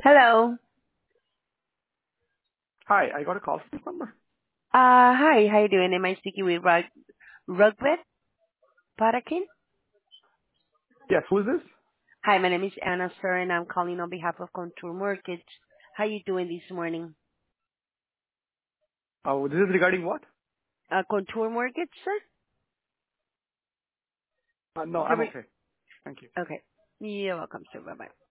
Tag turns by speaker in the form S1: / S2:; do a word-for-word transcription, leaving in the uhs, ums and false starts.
S1: Hello.
S2: Hi, I got a call from this number.
S1: Uh, hi, how you doing? Am I speaking with Rug Rugbet Parakin?
S2: Yes, who is this?
S1: Hi, my name is Anna, sir, and I'm calling on behalf of Contour Mortgage. How you doing this morning?
S2: Oh, this is regarding what?
S1: Uh, Contour Mortgage, sir?
S2: Uh, no,
S1: The
S2: I'm
S1: re-
S2: okay. Thank you.
S1: okay. You're welcome, sir. Bye-bye.